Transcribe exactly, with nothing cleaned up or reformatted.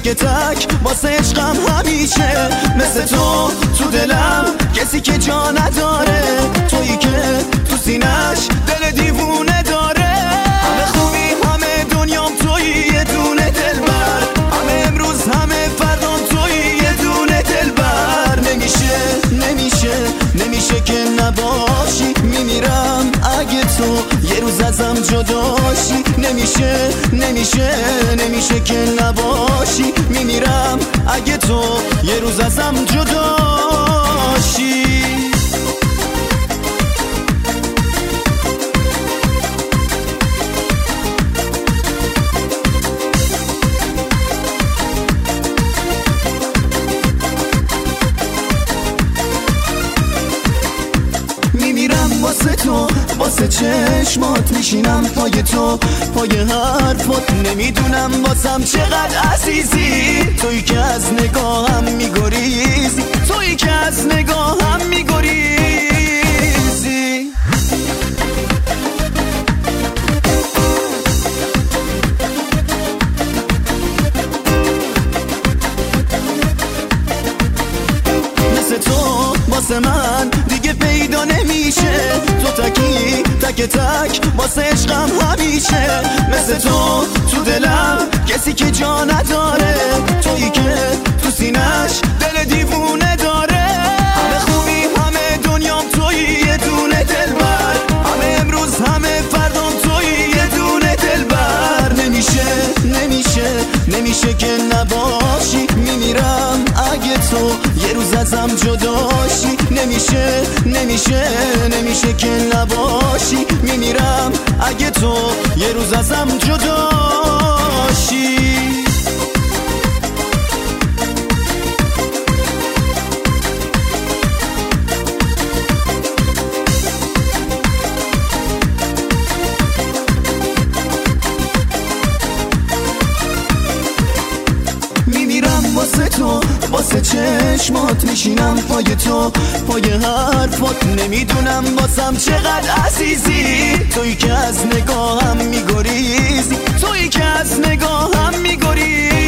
تک تک واسه عشقم همیشه مثل تو تو دلم کسی که جا نداره، تویی که تو سینش دل دیوونه داره. همه خوبی همه دنیام تویی یه دونه دلبر، همه امروز همه فردام تویی یه دونه دلبر. نمیشه نمیشه نمیشه که نباشی، میمیرم اگه تو یه روز ازم جداشی. نمیشه نمیشه نمیشه که نباشی، میمیرم اگه تو یه روز ازم جداشی. واسه تو واسه چشمات میشینم پای تو، پای حرفات نمیدونم واسم چقدر عزیزی. تویی که از نگاهم میگریزی، تویی که از نگاهم میگریزی. مثل تو واسه من دیگه پیدا نمیشه، تو تکی تک تک واسه عشقم همیشه مثل تو تو دلم کسی که جا نداره، تویی که تو سینش دل دیوونه داره. همه خوبی همه دنیام تویی یه دونه دلبر، همه امروز همه فردام تویی یه دونه دلبر. نمیشه نمیشه نمیشه که نباشی، میمیرم اگه تو یه روز ازم جداشی. نمیشه نمیشه نمیشه که نباشی، میمیرم اگه تو یه روز ازم جداشی. واسه تو واسه چشمات میشینم پای تو، پای حرفات نمیدونم واسم چقدر عزیزی. تویی که از نگاهم میگریزی، تویی که از نگاهم میگریزی.